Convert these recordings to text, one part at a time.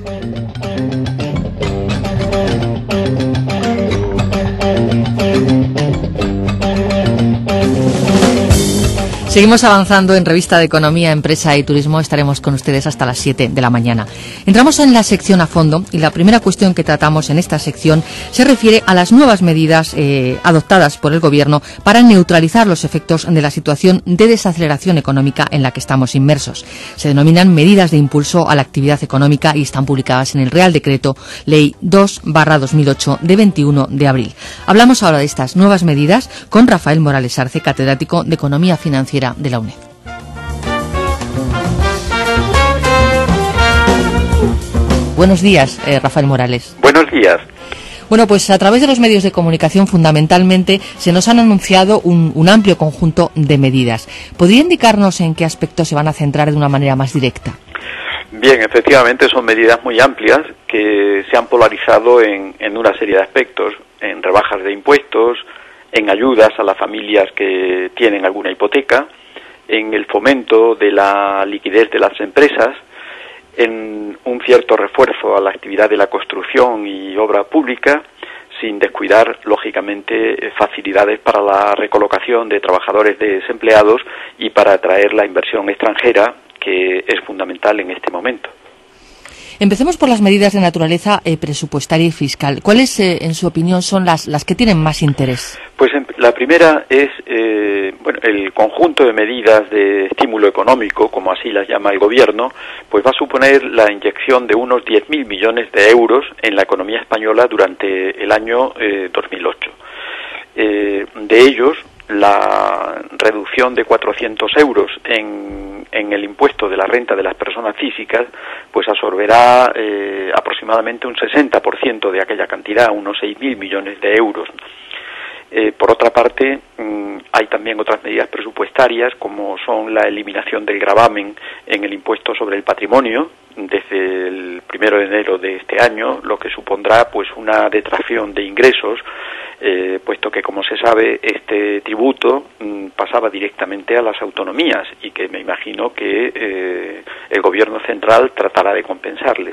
Seguimos avanzando en Revista de Economía, Empresa y Turismo. Estaremos con ustedes hasta las 7 de la mañana. Entramos en la sección a fondo y la primera cuestión que tratamos en esta sección se refiere a las nuevas medidas adoptadas por el Gobierno para neutralizar los efectos de la situación de desaceleración económica en la que estamos inmersos. Se denominan medidas de impulso a la actividad económica y están publicadas en el Real Decreto Ley 2/2008 de 21 de abril. Hablamos ahora de estas nuevas medidas con Rafael Morales Arce, catedrático de Economía Financiera de la UNED. Buenos días, Rafael Morales. Buenos días. Bueno, pues a través de los medios de comunicación fundamentalmente se nos han anunciado un amplio conjunto de medidas. ¿Podría indicarnos en qué aspectos se van a centrar de una manera más directa? Bien, efectivamente son medidas muy amplias que se han polarizado en una serie de aspectos, en rebajas de impuestos, en ayudas a las familias que tienen alguna hipoteca, en el fomento de la liquidez de las empresas, en un cierto refuerzo a la actividad de la construcción y obra pública, sin descuidar, lógicamente, facilidades para la recolocación de trabajadores desempleados y para atraer la inversión extranjera, que es fundamental en este momento. Empecemos por las medidas de naturaleza presupuestaria y fiscal. ¿Cuáles, en su opinión, son las que tienen más interés? Pues la primera es el conjunto de medidas de estímulo económico, como así las llama el Gobierno, pues va a suponer la inyección de unos 10.000 millones de euros en la economía española durante el año 2008. De ellos, la reducción de 400 euros en el impuesto de la renta de las personas físicas, pues absorberá aproximadamente un 60% de aquella cantidad, unos 6.000 millones de euros. Por otra parte, hay también otras medidas presupuestarias, como son la eliminación del gravamen en el impuesto sobre el patrimonio desde el 1 de enero de este año, lo que supondrá pues una detracción de ingresos, puesto que, como se sabe, este tributo pasaba directamente a las autonomías y que me imagino que el Gobierno central tratará de compensarles.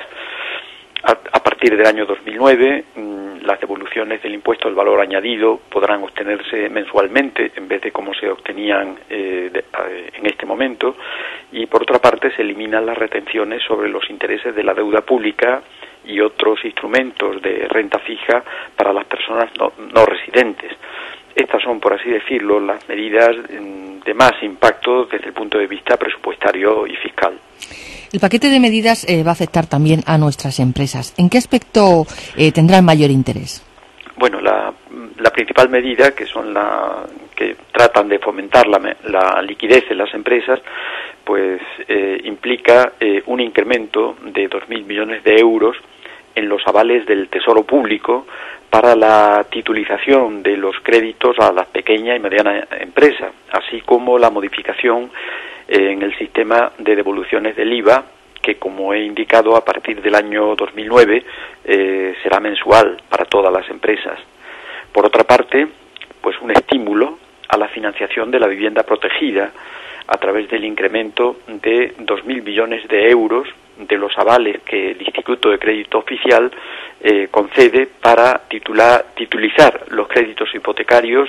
A partir del año 2009, las devoluciones del impuesto al valor añadido podrán obtenerse mensualmente en vez de como se obtenían en este momento, y por otra parte se eliminan las retenciones sobre los intereses de la deuda pública y otros instrumentos de renta fija para las personas no residentes. Estas son, por así decirlo, las medidas de más impacto desde el punto de vista presupuestario y fiscal. El paquete de medidas va a afectar también a nuestras empresas. ¿En qué aspecto tendrán mayor interés? Bueno, la principal medida, que son que tratan de fomentar la liquidez en las empresas, pues implica un incremento de 2.000 millones de euros en los avales del Tesoro Público para la titulización de los créditos a la pequeña y mediana empresa, así como la modificación en el sistema de devoluciones del IVA, que, como he indicado, a partir del año 2009 será mensual para todas las empresas. Por otra parte, pues un estímulo a la financiación de la vivienda protegida a través del incremento de 2.000 millones de euros de los avales que el Instituto de Crédito Oficial concede para titulizar los créditos hipotecarios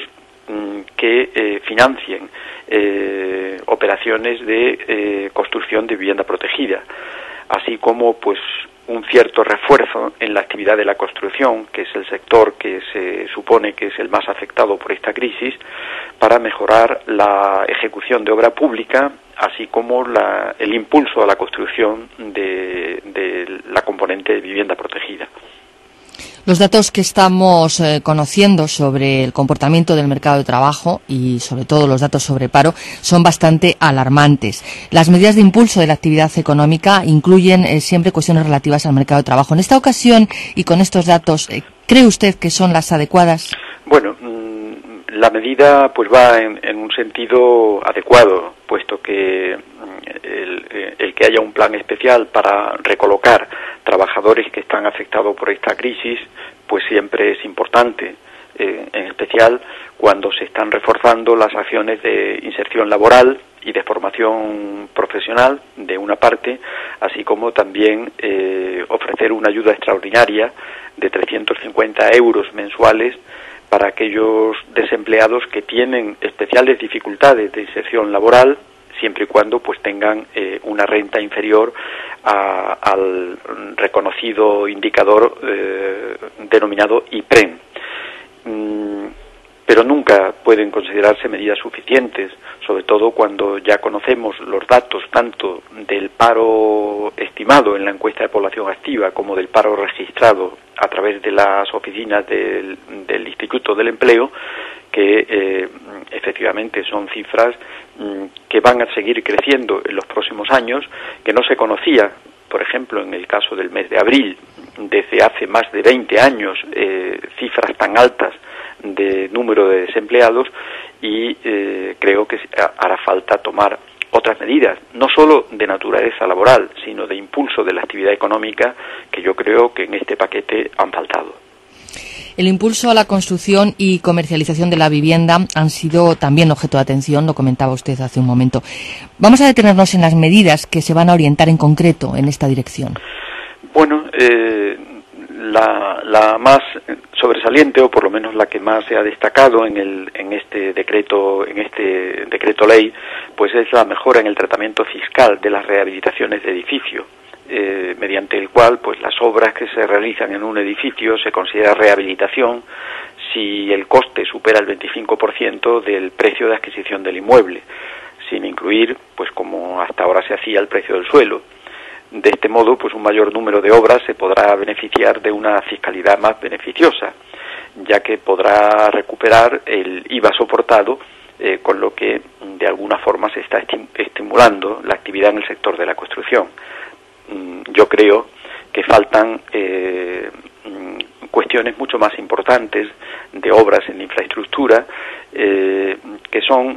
que financien operaciones de construcción de vivienda protegida, así como pues un cierto refuerzo en la actividad de la construcción, que es el sector que se supone que es el más afectado por esta crisis, para mejorar la ejecución de obra pública, así como el impulso a la construcción de la componente de vivienda protegida. Los datos que estamos conociendo sobre el comportamiento del mercado de trabajo y sobre todo los datos sobre paro son bastante alarmantes. Las medidas de impulso de la actividad económica incluyen siempre cuestiones relativas al mercado de trabajo. En esta ocasión y con estos datos, ¿cree usted que son las adecuadas? Bueno, la medida pues va en un sentido adecuado, puesto que el que haya un plan especial para recolocar trabajadores que están afectados por esta crisis, pues siempre es importante, en especial cuando se están reforzando las acciones de inserción laboral y de formación profesional, de una parte, así como también ofrecer ofrecer una ayuda extraordinaria de 350 euros mensuales para aquellos desempleados que tienen especiales dificultades de inserción laboral, siempre y cuando pues tengan una renta inferior al reconocido indicador denominado IPREM. Pero nunca pueden considerarse medidas suficientes, sobre todo cuando ya conocemos los datos tanto del paro estimado en la encuesta de población activa como del paro registrado a través de las oficinas del Instituto del Empleo, que efectivamente son cifras que van a seguir creciendo en los próximos años, que no se conocía, por ejemplo, en el caso del mes de abril, desde hace más de 20 años, cifras tan altas de número de desempleados, y creo que hará falta tomar otras medidas, no solo de naturaleza laboral, sino de impulso de la actividad económica, que yo creo que en este paquete han faltado. El impulso a la construcción y comercialización de la vivienda han sido también objeto de atención, lo comentaba usted hace un momento. Vamos a detenernos en las medidas que se van a orientar en concreto en esta dirección. Bueno, la más sobresaliente, o por lo menos la que más se ha destacado en este decreto ley, pues es la mejora en el tratamiento fiscal de las rehabilitaciones de edificios, mediante el cual pues las obras que se realizan en un edificio se considera rehabilitación si el coste supera el 25% del precio de adquisición del inmueble, sin incluir, pues como hasta ahora se hacía, el precio del suelo. De este modo, pues un mayor número de obras se podrá beneficiar de una fiscalidad más beneficiosa, ya que podrá recuperar el IVA soportado, con lo que de alguna forma se está estimulando la actividad en el sector de la construcción. Yo creo que faltan cuestiones mucho más importantes de obras en infraestructura, que son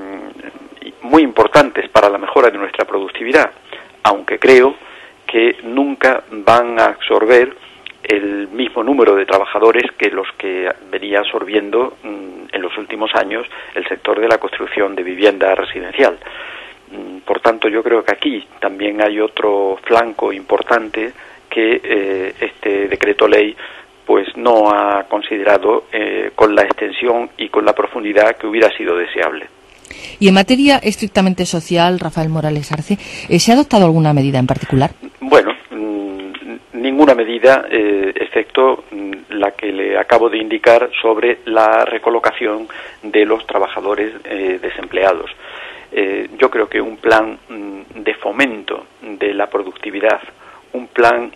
muy importantes para la mejora de nuestra productividad, aunque creo que nunca van a absorber el mismo número de trabajadores que los que venía absorbiendo en los últimos años el sector de la construcción de vivienda residencial. Por tanto, yo creo que aquí también hay otro flanco importante que este decreto ley pues no ha considerado con la extensión y con la profundidad que hubiera sido deseable. Y en materia estrictamente social, Rafael Morales Arce, ¿se ha adoptado alguna medida en particular? Bueno, ninguna medida, excepto la que le acabo de indicar sobre la recolocación de los trabajadores desempleados. Yo creo que un plan de fomento de la productividad, un plan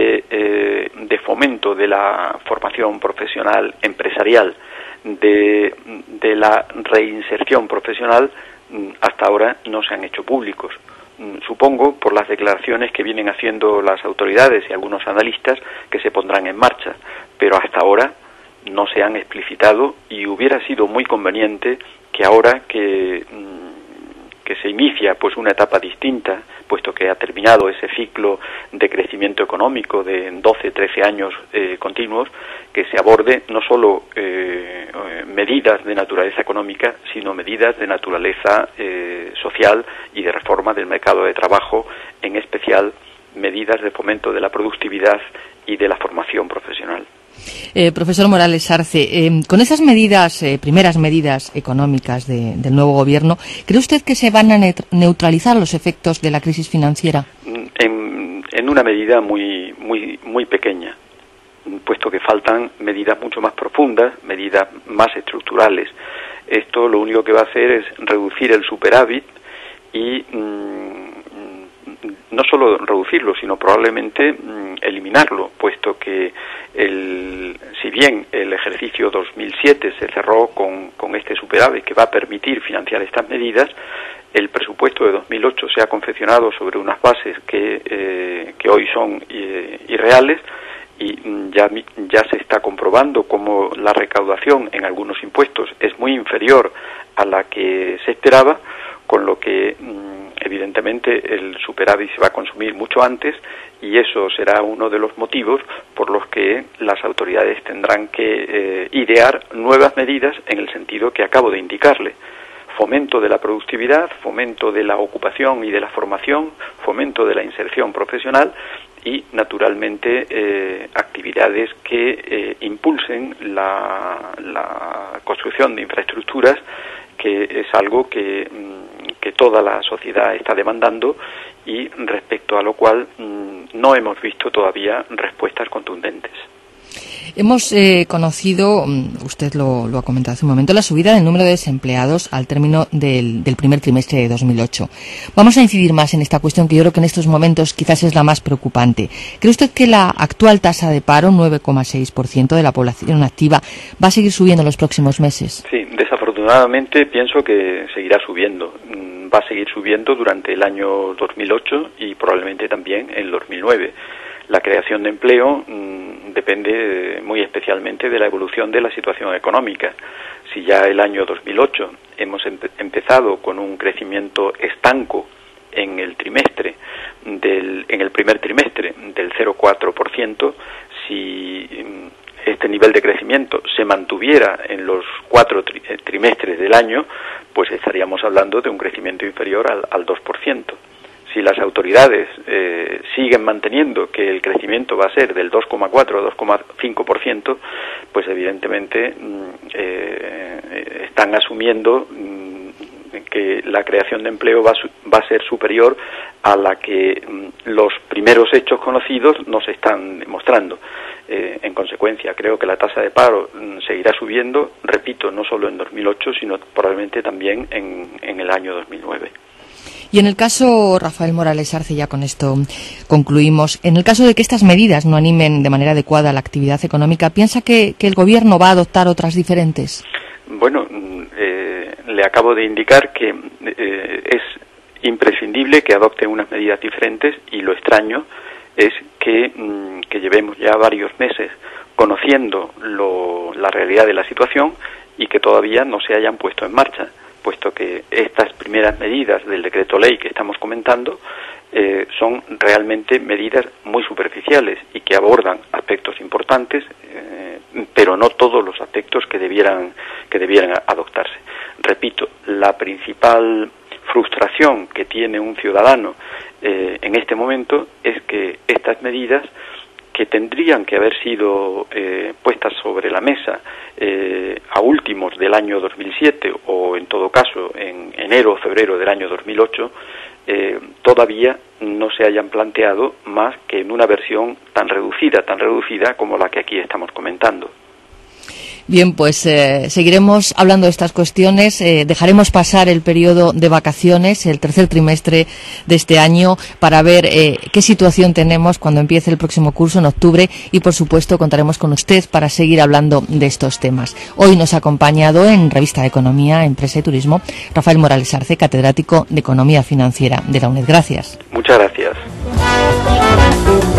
de fomento de la formación profesional empresarial, de la reinserción profesional, hasta ahora no se han hecho públicos. Supongo, por las declaraciones que vienen haciendo las autoridades y algunos analistas, que se pondrán en marcha, pero hasta ahora no se han explicitado, y hubiera sido muy conveniente que ahora que se inicia pues una etapa distinta, puesto que ha terminado ese ciclo de crecimiento económico de 12, 13 años continuos, que se aborde no solo medidas de naturaleza económica, sino medidas de naturaleza social y de reforma del mercado de trabajo, en especial medidas de fomento de la productividad y de la formación profesional. Profesor Morales Arce, con esas medidas, primeras medidas económicas del nuevo gobierno, ¿cree usted que se van a neutralizar los efectos de la crisis financiera? En una medida muy pequeña, puesto que faltan medidas mucho más profundas, medidas más estructurales. Esto lo único que va a hacer es reducir el superávit y no solo reducirlo, sino probablemente eliminarlo, puesto que si bien el ejercicio 2007 se cerró con este superávit que va a permitir financiar estas medidas, el presupuesto de 2008 se ha confeccionado sobre unas bases que hoy son irreales, y ya se está comprobando cómo la recaudación en algunos impuestos es muy inferior a la que se esperaba, con lo que evidentemente el superávit se va a consumir mucho antes, y eso será uno de los motivos por los que las autoridades tendrán que idear nuevas medidas en el sentido que acabo de indicarle: fomento de la productividad, fomento de la ocupación y de la formación, fomento de la inserción profesional, y, naturalmente, actividades que impulsen la construcción de infraestructuras, que es algo que toda la sociedad está demandando y respecto a lo cual no hemos visto todavía respuestas contundentes. Hemos conocido, usted lo ha comentado hace un momento, la subida del número de desempleados al término del primer trimestre de 2008. Vamos a incidir más en esta cuestión, que yo creo que en estos momentos quizás es la más preocupante. ¿Cree usted que la actual tasa de paro, 9,6% de la población activa, va a seguir subiendo en los próximos meses? Sí, desafortunadamente pienso que seguirá subiendo. Va a seguir subiendo durante el año 2008 y probablemente también en el 2009. La creación de empleo depende muy especialmente de la evolución de la situación económica. Si ya el año 2008 hemos empezado con un crecimiento estanco en el primer trimestre del 0,4%, si este nivel de crecimiento se mantuviera en los 4 trimestres del año, pues estaríamos hablando de un crecimiento inferior al 2%. Si las autoridades siguen manteniendo que el crecimiento va a ser del 2,4 o 2,5%, pues evidentemente están asumiendo que la creación de empleo va a ser superior a la que los primeros hechos conocidos nos están demostrando. En consecuencia, creo que la tasa de paro seguirá subiendo, repito, no solo en 2008, sino probablemente también en el año 2009. Y en el caso, Rafael Morales Arce, ya con esto concluimos, en el caso de que estas medidas no animen de manera adecuada la actividad económica, ¿piensa que el Gobierno va a adoptar otras diferentes? Bueno, le acabo de indicar que es imprescindible que adopte unas medidas diferentes, y lo extraño es que llevemos ya varios meses conociendo la realidad de la situación y que todavía no se hayan puesto en marcha, puesto que estas primeras medidas del decreto ley que estamos comentando son realmente medidas muy superficiales y que abordan aspectos importantes, pero no todos los aspectos que debieran adoptarse. Repito, la principal frustración que tiene un ciudadano en este momento es que estas medidas, que tendrían que haber sido puestas sobre la mesa a últimos del año 2007 o en todo caso en enero o febrero del año 2008, todavía no se hayan planteado más que en una versión tan reducida como la que aquí estamos comentando. Bien, pues seguiremos hablando de estas cuestiones. Dejaremos pasar el periodo de vacaciones, el tercer trimestre de este año, para ver qué situación tenemos cuando empiece el próximo curso en octubre, y por supuesto contaremos con usted para seguir hablando de estos temas. Hoy nos ha acompañado en Revista de Economía, Empresa y Turismo Rafael Morales Arce, catedrático de Economía Financiera de la UNED. Gracias. Muchas gracias.